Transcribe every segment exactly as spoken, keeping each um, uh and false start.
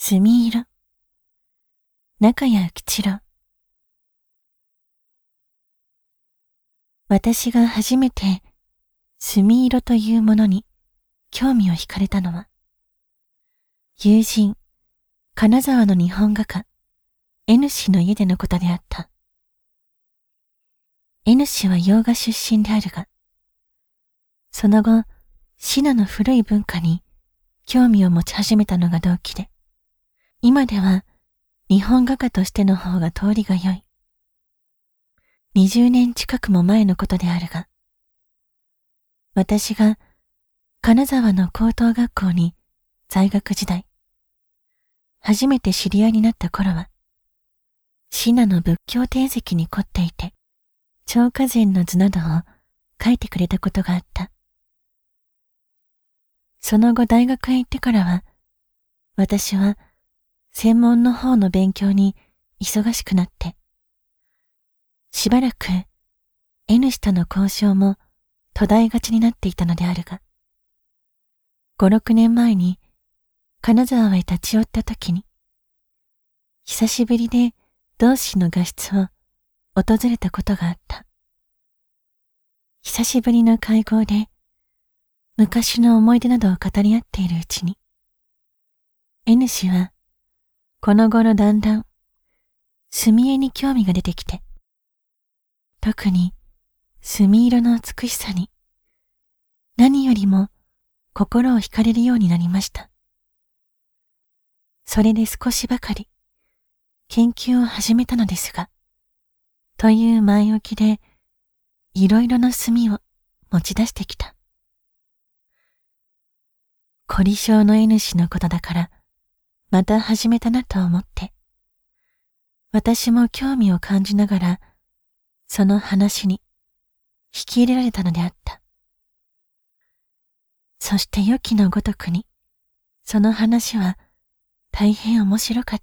墨色。中谷吉郎。私が初めて墨色というものに興味を惹かれたのは、友人、金沢の日本画家、N 氏の家でのことであった。N 氏は洋画出身であるが、その後、シナの古い文化に興味を持ち始めたのが動機で、今では日本画家としての方が通りが良い。にじゅうねん近くも前のことであるが、私が金沢の高等学校に在学時代、初めて知り合いになった頃は、シナの仏教典籍に凝っていて、超華禅の図などを書いてくれたことがあった。その後大学へ行ってからは、私は専門の方の勉強に忙しくなって、しばらく N 氏との交渉も途絶えがちになっていたのであるが、ご、ろくねんまえに金沢へ立ち寄った時に、久しぶりで同志の画室を訪れたことがあった。久しぶりの会合で昔の思い出などを語り合っているうちに、N 氏はこの頃だんだん墨絵に興味が出てきて、特に墨色の美しさに何よりも心を惹かれるようになりました。それで少しばかり研究を始めたのですが、という前置きでいろいろな墨を持ち出してきた。凝り性の N 氏のことだからまた始めたなと思って、私も興味を感じながらその話に引き入れられたのであった。そして予期のごとくにその話は大変面白かった。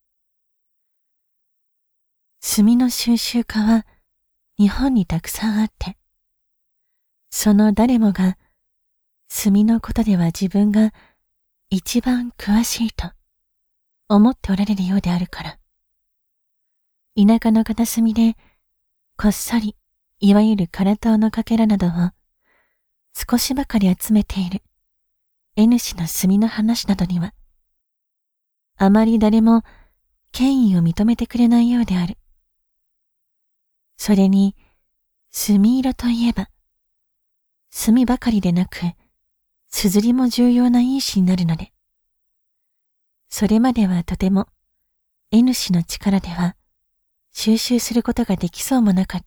墨の収集家は日本にたくさんあって、その誰もが墨のことでは自分が一番詳しいと思っておられるようであるから、田舎の片隅でこっそりいわゆる唐塔のかけらなどを少しばかり集めている N 氏の墨の話などには、あまり誰も権威を認めてくれないようである。それに墨色といえば、墨ばかりでなく硯も重要な因子になるので、それまではとても N 氏の力では収集することができそうもなかった。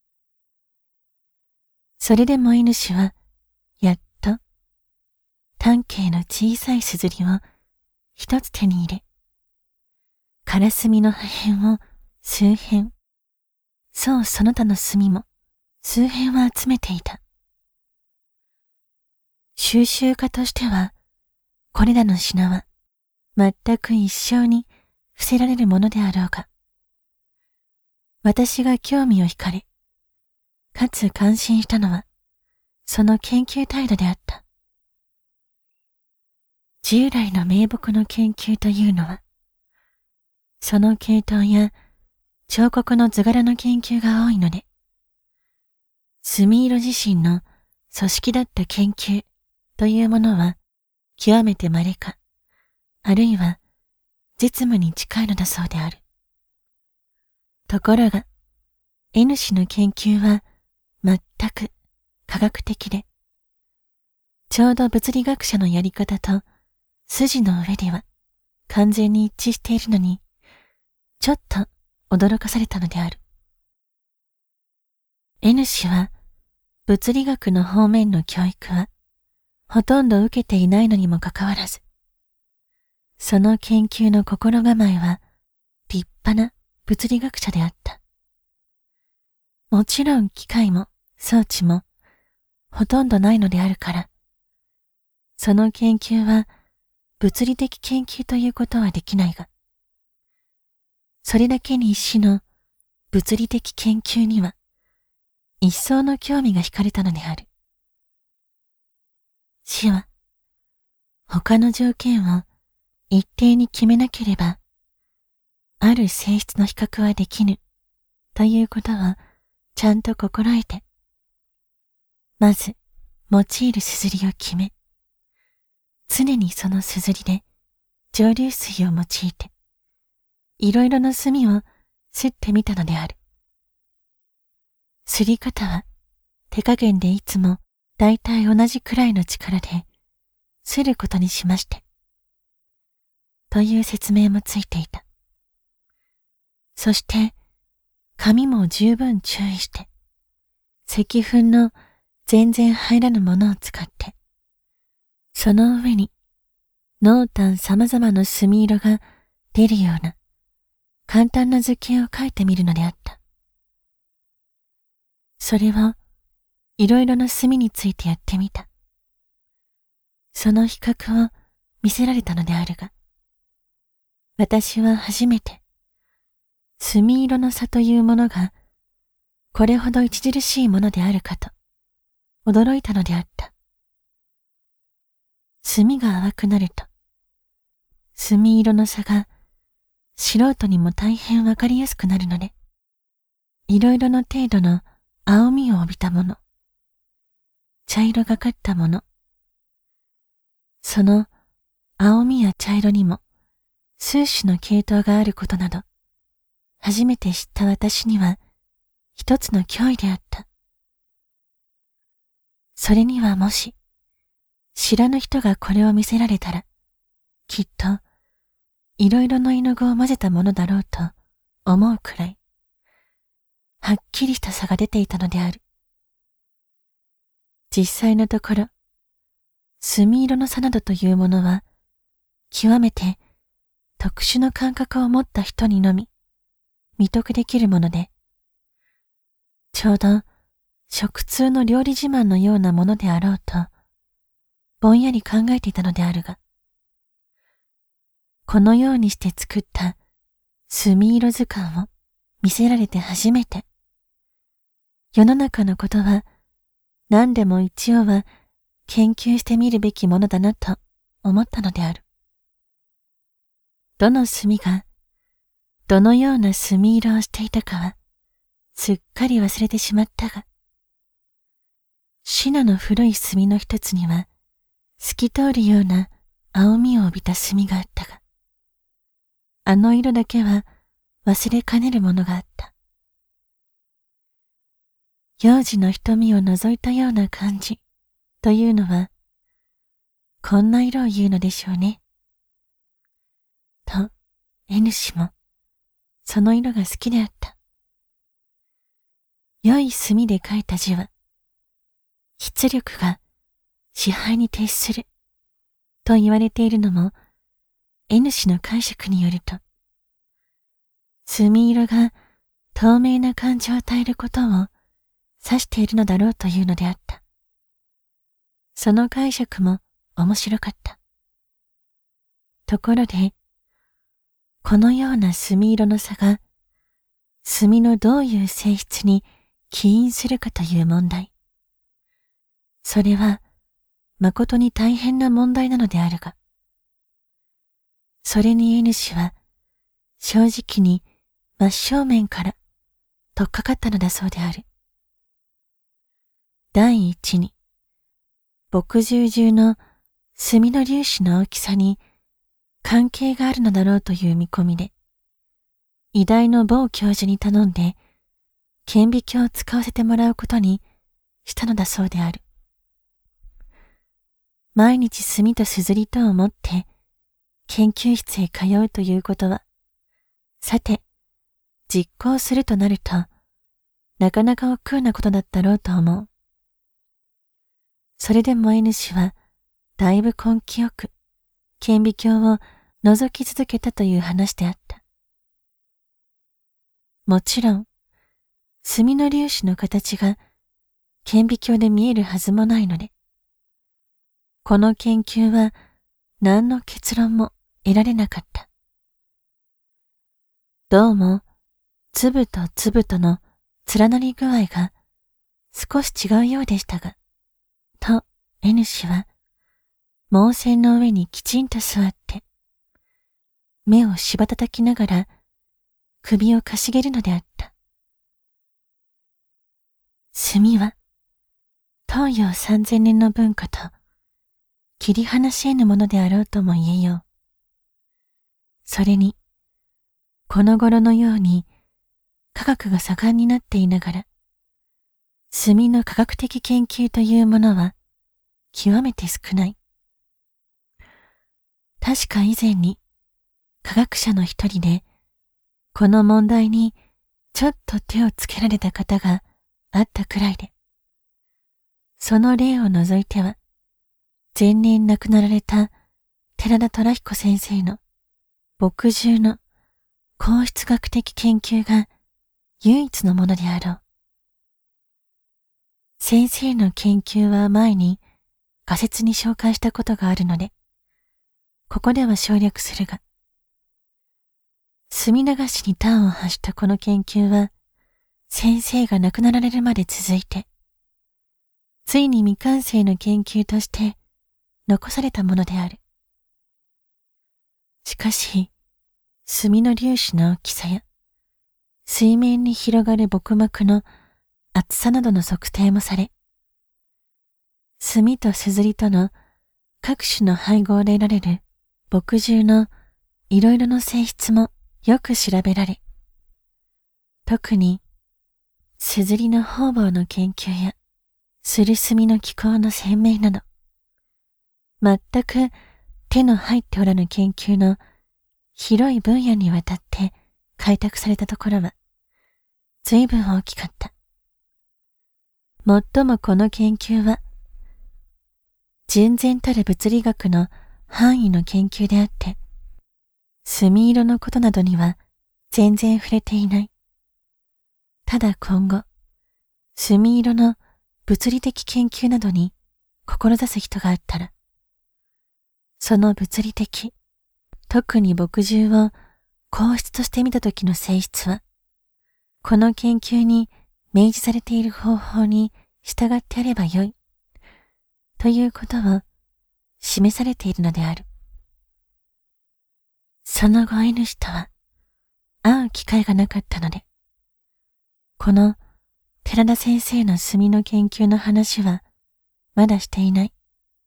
それでも N 氏はやっと短径の小さい硯を一つ手に入れ、カラスミの破片を数片、そうその他の墨も数片は集めていた。収集家としては、これらの品は全く一生に伏せられるものであろうが、私が興味を惹かれ、かつ感心したのは、その研究態度であった。従来の名木の研究というのは、その系統や彫刻の図柄の研究が多いので、墨色自身の組織だった研究というものは極めて稀か、あるいは実務に近いのだそうである。ところが N 氏の研究は全く科学的で、ちょうど物理学者のやり方と筋の上では完全に一致しているのに、ちょっと驚かされたのである。N 氏は物理学の方面の教育はほとんど受けていないのにもかかわらず、その研究の心構えは立派な物理学者であった。もちろん機械も装置もほとんどないのであるから、その研究は物理的研究ということはできないが、それだけに一種の物理的研究には一層の興味が惹かれたのである。死は他の条件を一定に決めなければ、ある性質の比較はできぬということをちゃんと心得て、まず用いるすずりを決め、常にそのすずりで蒸留水を用いて、いろいろの墨をすってみたのである。すり方は手加減でいつもだいたい同じくらいの力ですることにしまして、という説明もついていた。そして、紙も十分注意して、石粉の全然入らぬものを使って、その上に濃淡様々な墨色が出るような簡単な図形を描いてみるのであった。それをいろいろな墨についてやってみた。その比較を見せられたのであるが、私は初めて墨色の差というものがこれほど著しいものであるかと驚いたのであった。墨が淡くなると、墨色の差が素人にも大変わかりやすくなるので、いろいろの程度の青みを帯びたもの、茶色がかったもの、その青みや茶色にも数種の系統があることなど、初めて知った私には一つの脅威であった。それにはもし、知らぬ人がこれを見せられたら、きっと、いろいろの絵の具を混ぜたものだろうと思うくらい、はっきりした差が出ていたのである。実際のところ、墨色の差などというものは、極めて特殊な感覚を持った人にのみ、見得できるもので、ちょうど食通の料理自慢のようなものであろうと、ぼんやり考えていたのであるが、このようにして作った墨色図鑑を見せられて初めて、世の中のことは何でも一応は研究してみるべきものだなと思ったのである。どの墨がどのような墨色をしていたかはすっかり忘れてしまったが、シナの古い墨の一つには透き通るような青みを帯びた墨があったが、あの色だけは忘れかねるものがあった。幼児の瞳を覗いたような感じというのは、こんな色を言うのでしょうね。と、N氏も、その色が好きであった。良い墨で書いた字は、筆力が支配に徹すると言われているのも、N氏の解釈によると、墨色が透明な感じを与えることを指しているのだろうというのであった。その解釈も面白かった。ところで、このような墨色の差が、墨のどういう性質に起因するかという問題。それは、誠に大変な問題なのであるが、それに N 氏は、正直に真正面から取っかかったのだそうである。第一に、墨汁中の墨の粒子の大きさに関係があるのだろうという見込みで、偉大の某教授に頼んで顕微鏡を使わせてもらうことにしたのだそうである。毎日墨とすずりとを持って研究室へ通うということは、さて、実行するとなると、なかなか億劫なことだったろうと思う。それでも N 氏は、だいぶ根気よく、顕微鏡を覗き続けたという話であった。もちろん、墨の粒子の形が顕微鏡で見えるはずもないので、この研究は何の結論も得られなかった。どうも、粒と粒との連なり具合が少し違うようでしたが、と N 氏は、毛線の上にきちんと座って、 目をしばたたきながら首をかしげるのであった。墨は東洋三千年の文化と切り離し得ぬものであろうとも言えよう。それに、この頃のように科学が盛んになっていながら、墨の科学的研究というものは極めて少ない。確か以前に科学者の一人で、この問題にちょっと手をつけられた方があったくらいで、その例を除いては、前年亡くなられた寺田虎彦先生の墨汁の孔質学的研究が唯一のものであろう。先生の研究は前に仮説に紹介したことがあるので、ここでは省略するが、墨流しに端を発したこの研究は、先生が亡くなられるまで続いて、ついに未完成の研究として残されたものである。しかし、墨の粒子の大きさや、水面に広がる墨膜の厚さなどの測定もされ、墨と硯との各種の配合で得られる墨汁のいろいろの性質もよく調べられ、特に硯の方々の研究やする墨の気候の鮮明など、全く手の入っておらぬ研究の広い分野にわたって開拓されたところは随分大きかった。もっともこの研究は純然たる物理学の範囲の研究であって、墨色のことなどには全然触れていない。ただ今後、墨色の物理的研究などに志す人があったら、その物理的、特に墨汁を硬質として見たときの性質は、この研究に明示されている方法に従ってやればよい、ということを示されているのである。その後 N 氏とは会う機会がなかったので、この寺田先生の墨の研究の話はまだしていない。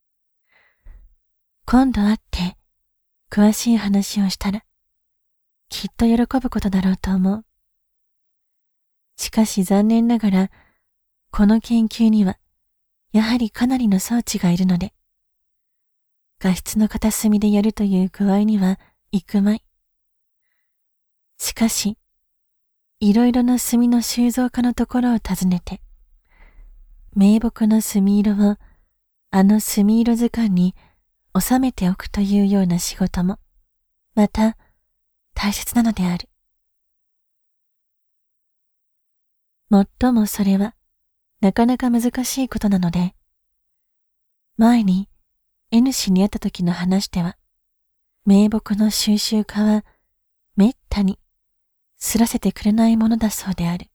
今度会って詳しい話をしたらきっと喜ぶことだろうと思う。しかし残念ながらこの研究にはやはりかなりの装置がいるので、画質の片隅でやるという具合にはいくまい。しかし、いろいろな墨の収蔵家のところを訪ねて、名木の墨色をあの墨色図鑑に収めておくというような仕事も、また大切なのである。もっともそれは、なかなか難しいことなので、前に N 氏に会った時の話では、名木の収集家はめったにすらせてくれないものだそうである。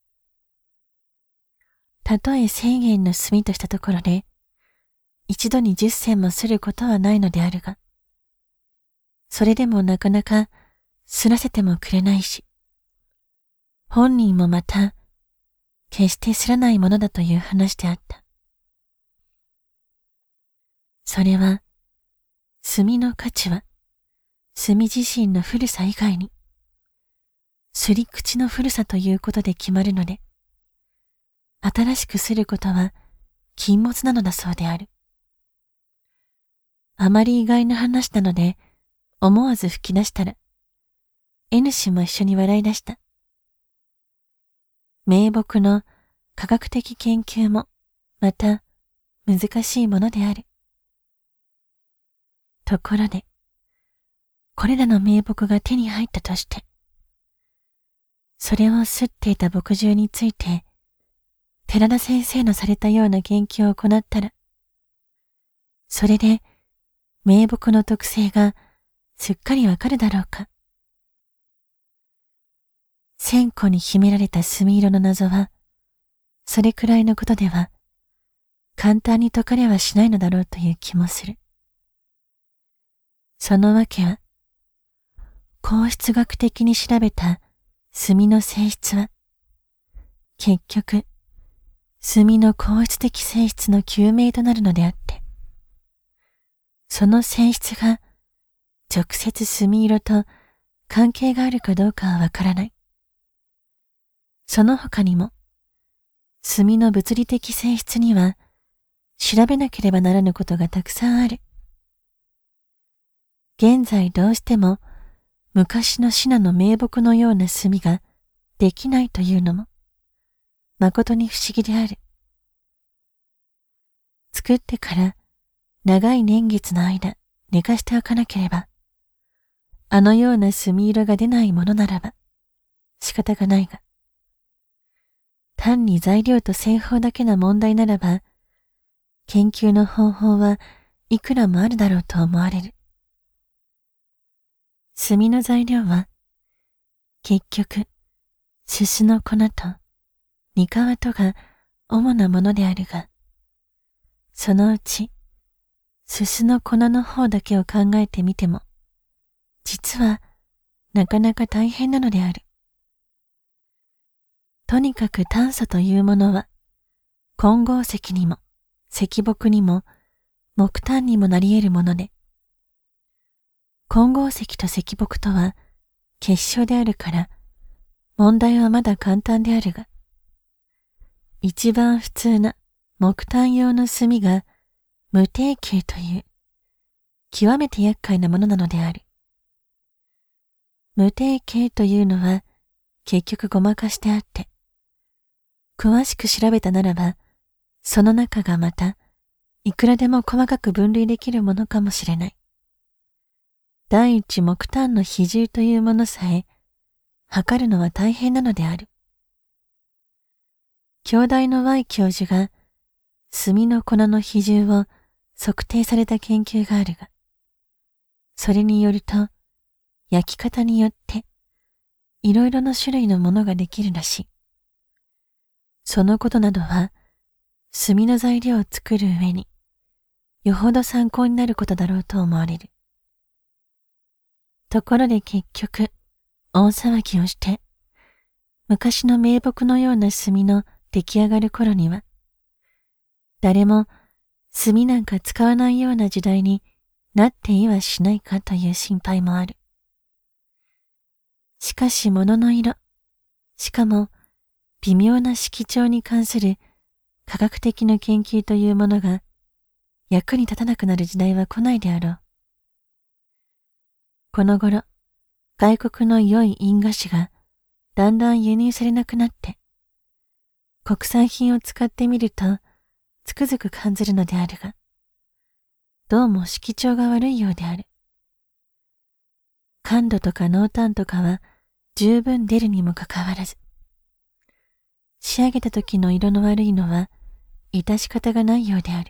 たとえ千円の墨としたところで、一度に十銭もすることはないのであるが、それでもなかなかすらせてもくれないし、本人もまた決してすらないものだという話であった。それは、墨の価値は、墨自身の古さ以外に、すり口の古さということで決まるので、新しくすることは禁物なのだそうである。あまり意外な話なので、思わず吹き出したら、N 氏も一緒に笑い出した。名木の科学的研究も、また難しいものである。ところで、これらの名木が手に入ったとして、それを擦っていた墨汁について、寺田先生のされたような研究を行ったら、それで名木の特性がすっかりわかるだろうか。千個に秘められた墨色の謎は、それくらいのことでは、簡単に解かれはしないのだろうという気もする。そのわけは、 鉱質学的に調べた墨の性質は、結局、墨の鉱質的性質の究明となるのであって、その性質が直接墨色と関係があるかどうかはわからない。その他にも、墨の物理的性質には調べなければならぬことがたくさんある。現在どうしても昔のシナの名木のような墨ができないというのも誠に不思議である。作ってから長い年月の間寝かしておかなければ、あのような墨色が出ないものならば仕方がないが、単に材料と製法だけの問題ならば、研究の方法はいくらもあるだろうと思われる。墨の材料は、結局、すすの粉とにかわとが主なものであるが、そのうち、すすの粉の方だけを考えてみても、実はなかなか大変なのである。とにかく炭素というものは、混合石にも石木にも木炭にもなり得るもので、混合石と石木とは結晶であるから問題はまだ簡単であるが、一番普通な木炭用の炭が無定球という極めて厄介なものなのである。無定球というのは結局ごまかしてあって、詳しく調べたならば、その中がまたいくらでも細かく分類できるものかもしれない。第一木炭の比重というものさえ測るのは大変なのである。京大の Y 教授が墨の粉の比重を測定された研究があるが、それによると焼き方によっていろいろな種類のものができるらしい。そのことなどは墨の材料を作る上によほど参考になることだろうと思われる。ところで結局大騒ぎをして昔の名木のような墨の出来上がる頃には誰も墨なんか使わないような時代になっていはしないかという心配もある。しかし物の色、しかも微妙な色調に関する科学的な研究というものが役に立たなくなる時代は来ないであろう。この頃、外国の良い印画紙がだんだん輸入されなくなって、国産品を使ってみるとつくづく感じるのであるが、どうも色調が悪いようである。感度とか濃淡とかは十分出るにもかかわらず、仕上げた時の色の悪いのは致し方がないようである。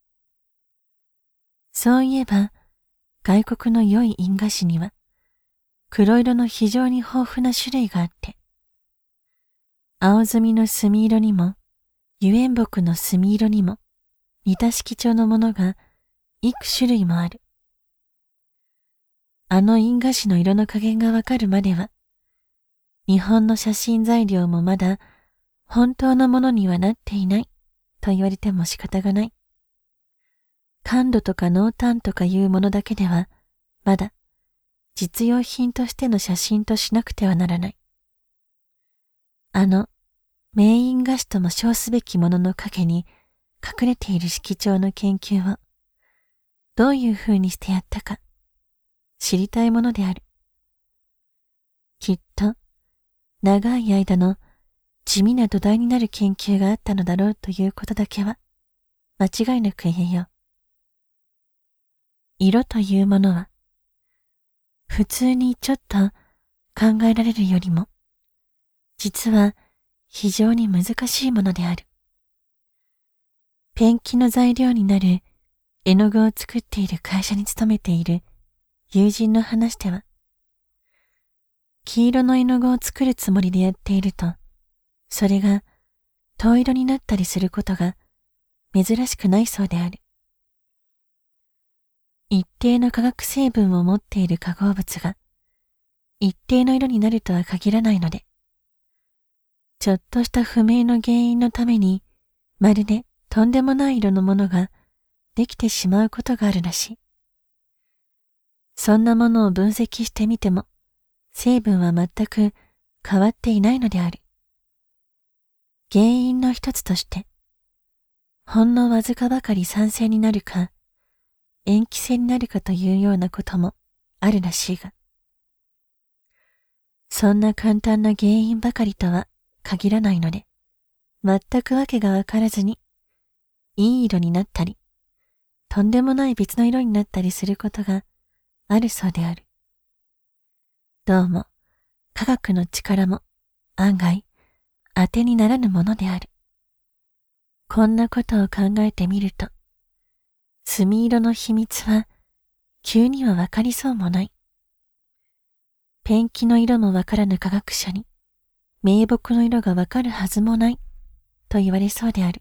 そういえば、外国の良い印画紙には、黒色の非常に豊富な種類があって、青墨の墨色にも、油煙木の墨色にも、似た色調のものが幾種類もある。あの印画紙の色の加減がわかるまでは、日本の写真材料もまだ本当のものにはなっていないと言われても仕方がない。感度とか濃淡とかいうものだけでは、まだ実用品としての写真としなくてはならない。あの名印画紙とも称すべきものの陰に隠れている色調の研究をどういうふうにしてやったか知りたいものである。きっと長い間の地味な土台になる研究があったのだろうということだけは間違いなく言えよう。色というものは普通にちょっと考えられるよりも実は非常に難しいものである。ペンキの材料になる絵の具を作っている会社に勤めている友人の話では、黄色の絵の具を作るつもりでやっていると、それが灯色になったりすることが珍しくないそうである。一定の化学成分を持っている化合物が一定の色になるとは限らないので、ちょっとした不明の原因のために、まるでとんでもない色のものができてしまうことがあるらしい。そんなものを分析してみても、成分は全く変わっていないのである。原因の一つとして、ほんのわずかばかり酸性になるか、塩基性になるかというようなこともあるらしいが、そんな簡単な原因ばかりとは限らないので、全くわけがわからずに、いい色になったり、とんでもない別の色になったりすることがあるそうである。どうも、科学の力も案外当てにならぬものである。こんなことを考えてみると、墨色の秘密は急にはわかりそうもない。ペンキの色もわからぬ科学者に、銘木の色がわかるはずもない、と言われそうである。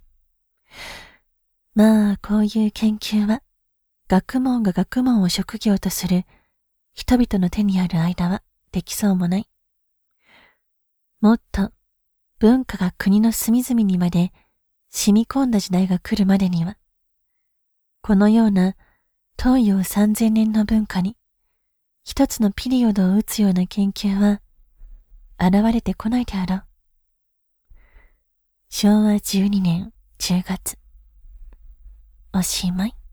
まあ、こういう研究は、学問が学問を職業とする人々の手にある間はできそうもない。もっと文化が国の隅々にまで染み込んだ時代が来るまでには、このような東洋三千年の文化に一つのピリオドを打つような研究は現れてこないであろう。しょうわじゅうにねんじゅうがつ、おしまい。